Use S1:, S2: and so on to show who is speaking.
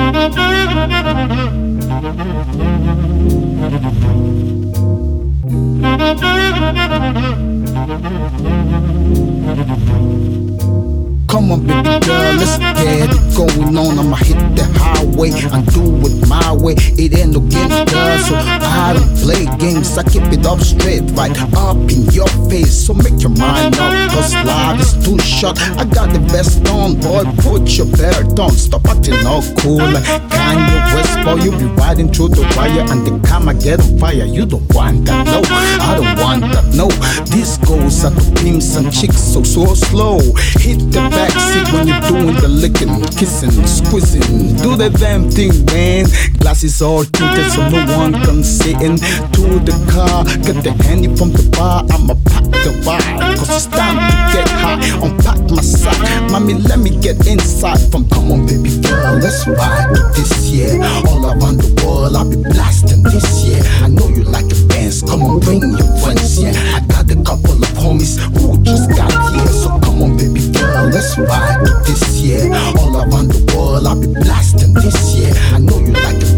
S1: Come on, baby girl, let's get it going on. I'ma hit the highway and do it my way. It ain't no games, girl, so I don't play games. I keep it up straight, right up in your face. So make your mind up, cause life is too short. I got the best on, boy, put your belt on. Stop acting all cool like Kanye West, boy. You be riding through the wire and the camera get on fire. You don't want that, no, I don't want that, no. This goes out to pimps and chicks, so slow. Hit the backseat when you're doing the licking, kissing, squeezing. Do the damn thing, man. Glasses all tinted so no one can see into the car. Get the handy from the bar, I'ma pack the vibe, cause it's time to get high. Unpack my sack, mommy, let me get inside. From come on, baby girl, let's ride this year. All around the world, I'll be blasting this year. I know you like the bands, come on, bring your friends, yeah. I got a couple of homies who just got here, so come on, baby girl, let's ride this year. All around the world, I'll be blasting this year. I know you like the